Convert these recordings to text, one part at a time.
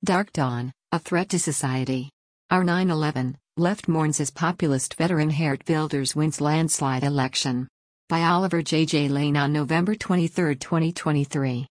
Dark Dawn, a threat to society. Our 9/11, left mourns as populist veteran Geert Wilders wins landslide election. By Oliver J. Lane on November 23, 2023.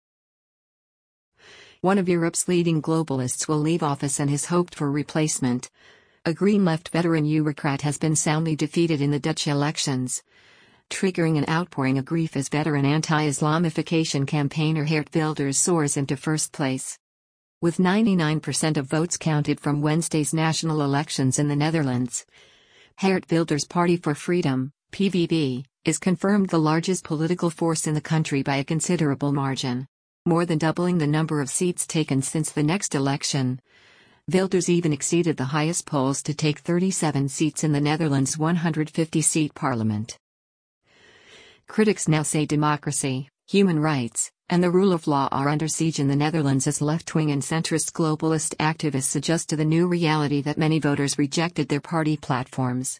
One of Europe's leading globalists will leave office and his hoped-for replacement, a Green Left veteran Eurocrat, has been soundly defeated in the Dutch elections, triggering an outpouring of grief as veteran anti-Islamification campaigner Geert Wilders soars into first place. With 99% of votes counted from Wednesday's national elections in the Netherlands, Geert Wilders' Party for Freedom, PVV, is confirmed the largest political force in the country by a considerable margin, more than doubling the number of seats taken since the next election. Wilders even exceeded the highest polls to take 37 seats in the Netherlands' 150-seat parliament. Critics now say democracy, human rights, and the rule of law are under siege in the Netherlands as left-wing and centrist globalist activists adjust to the new reality that many voters rejected their party platforms.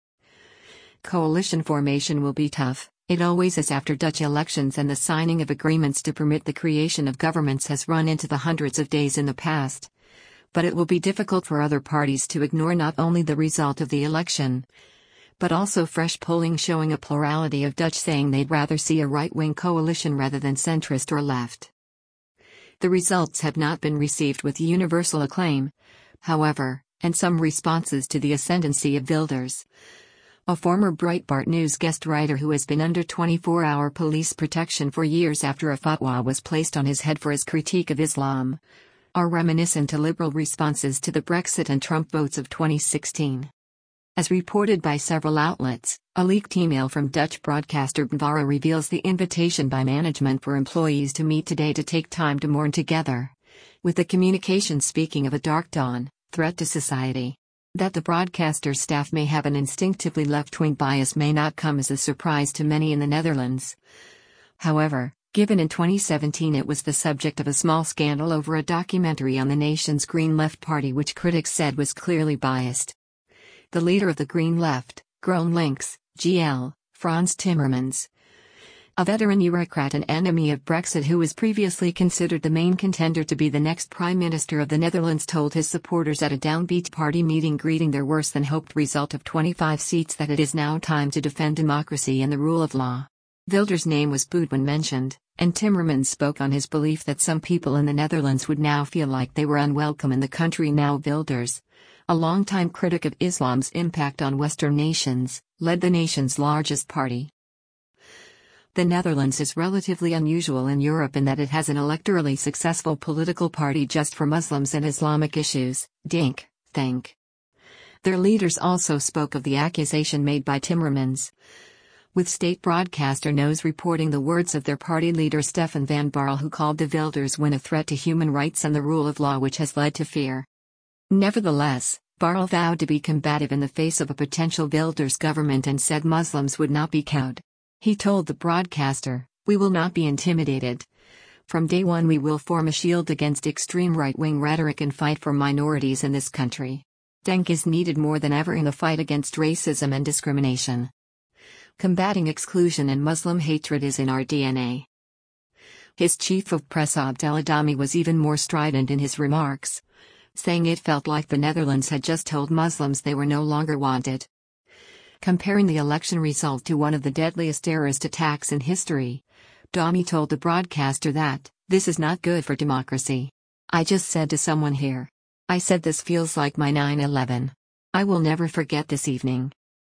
Coalition formation will be tough. It always is after Dutch elections, and the signing of agreements to permit the creation of governments has run into the hundreds of days in the past. But it will be difficult for other parties to ignore not only the result of the election, but also fresh polling showing a plurality of Dutch saying they'd rather see a right-wing coalition rather than centrist or left. The results have not been received with universal acclaim, however, and some responses to the ascendancy of Wilders, a former Breitbart News guest writer who has been under 24-hour police protection for years after a fatwa was placed on his head for his critique of Islam, are reminiscent to liberal responses to the Brexit and Trump votes of 2016. As reported by several outlets, a leaked email from Dutch broadcaster BNVARA reveals the invitation by management for employees to meet today to take time to mourn together, with the communication speaking of a dark dawn, threat to society. That the broadcaster's staff may have an instinctively left-wing bias may not come as a surprise to many in the Netherlands. However, given in 2017 it was the subject of a small scandal over a documentary on the nation's Green Left Party which critics said was clearly biased. The leader of the Green Left, GroenLinks, GL, Frans Timmermans, a veteran Eurocrat and enemy of Brexit who was previously considered the main contender to be the next Prime Minister of the Netherlands, told his supporters at a downbeat party meeting greeting their worse-than-hoped result of 25 seats that it is now time to defend democracy and the rule of law. Wilders' name was booed when mentioned, and Timmermans spoke on his belief that some people in the Netherlands would now feel like they were unwelcome in the country. Now Wilders, a longtime critic of Islam's impact on Western nations, led the nation's largest party. The Netherlands is relatively unusual in Europe in that it has an electorally successful political party just for Muslims and Islamic issues, think. Their leaders also spoke of the accusation made by Timmermans, with state broadcaster NOS reporting the words of their party leader Stefan van Baarle, who called the Wilders win a threat to human rights and the rule of law, which has led to fear. Nevertheless, Baarle vowed to be combative in the face of a potential Wilders government and said Muslims would not be cowed. He told the broadcaster, "We will not be intimidated. From day one we will form a shield against extreme right-wing rhetoric and fight for minorities in this country. Denk is needed more than ever in the fight against racism and discrimination. Combating exclusion and Muslim hatred is in our DNA." His chief of press Abdel Adami was even more strident in his remarks, saying it felt like the Netherlands had just told Muslims they were no longer wanted. Comparing the election result to one of the deadliest terrorist attacks in history, Adami told the broadcaster that, "This is not good for democracy. I just said to someone here. I said this feels like my 9/11. I will never forget this evening."